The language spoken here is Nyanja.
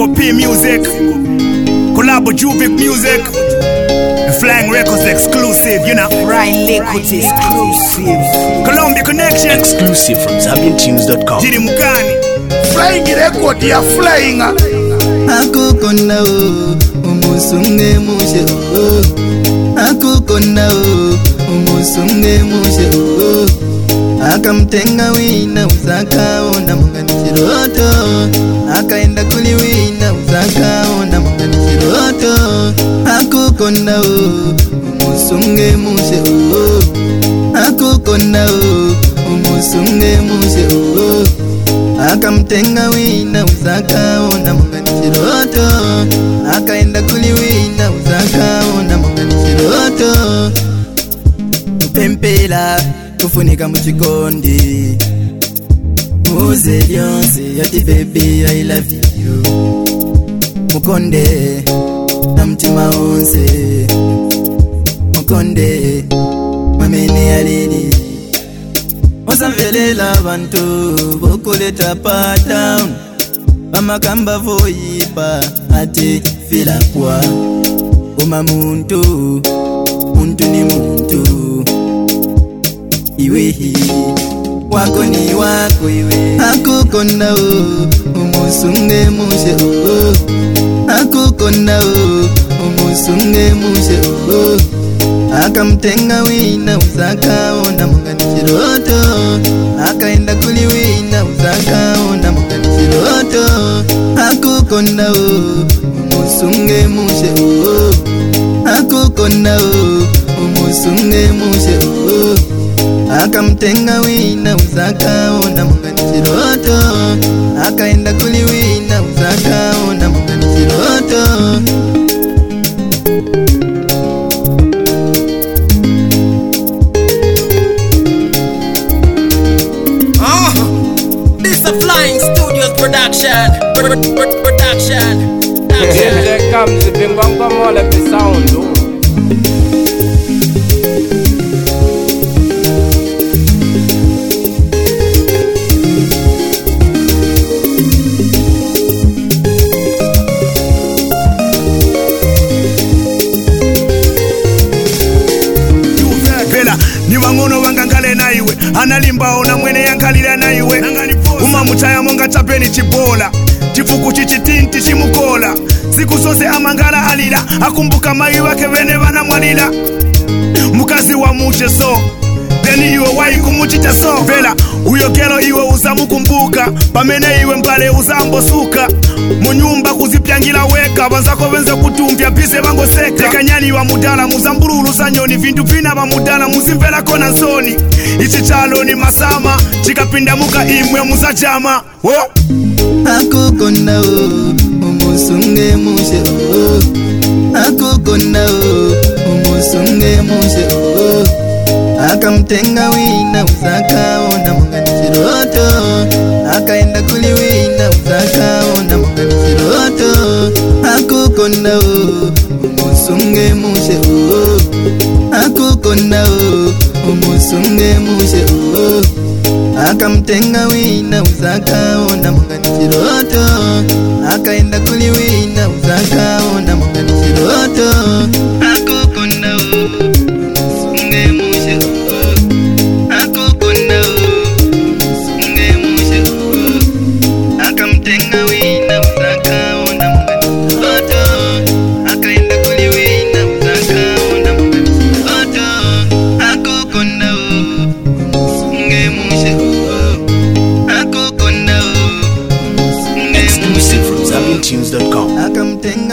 Single P Music, collab with Juvic Music, Flying Records exclusive, you know. Ryan Liquid exclusive. Columbia Connection exclusive from ZambianTunes.com. Jiri Mukani. Flying Record ya Flying. Akukona umusunge mushe akukona umusunge mushe akamtenga wina uzakaona munganichiroto akaenda kuliwina uzakaona munganichiroto akukona umusunge mushe akukona umusunge mushe akamtenga wina uzakaona munganichiroto akaenda kuliwina uzakaona munganichiroto upempela kufunika muchikondi muze lyonse yati baby I love you mukonde na mtima wonse mukonde mwamene alili osamvelela abantu bokuleta patown amakamba voyipa ate fila kwa uma muntu ni muntu iwehi wako ni wako iwe akukona umusunge mushe akukona umusunge mushe akamtenga wina uzakaona munganichiroto akaenda kuliwina uzakaona munganichiroto akukona umusunge mushe akukona umusunge mushe akamtenga wina uzakaona munganichiroto akaenda kuliwina uzakaona munganichiroto Production. There comes the Bimbanga Mola sound. Ni wangono wangangale na iwe analimba ona mwene yankalira na iwe uma mutaya monga chapeni chibola chifuku chichitinti chimukola siku zose amangala alila akumbuka mai wake wene vanamwalila mukazi wa muche so deni iwe wai kumuchita so vela uyo kelo iwe uzamukumbuka pamene iwe mbale uzambosuka munyumba kuzipyangila weka banzako benze kutumbya bize bangoseka tekanyani wa mudala muzambululu zanyoni vintu vina ba mudala muzimvela kona nzoni ichi chalo ni masama chikapinda muka imwe muzajama akukona umusunge mushe akukona umusunge mushe akamtenga wina uzakaona munganichiroto akaenda kuliwina uzakaona munganichiroto akukona umusunge mushe akukona umusunge mushe akamtenga wina uzakaona munganichiroto akaenda kuliwina uzakaona munganichiroto akukona umusunge mushe akukona umusunge mushe akamtenga wina uzakaona munganichiroto akaenda kuliwina uzakaona munganichiroto akukona umusunge mushe exclusive from ZambianTunes.com. akamtenga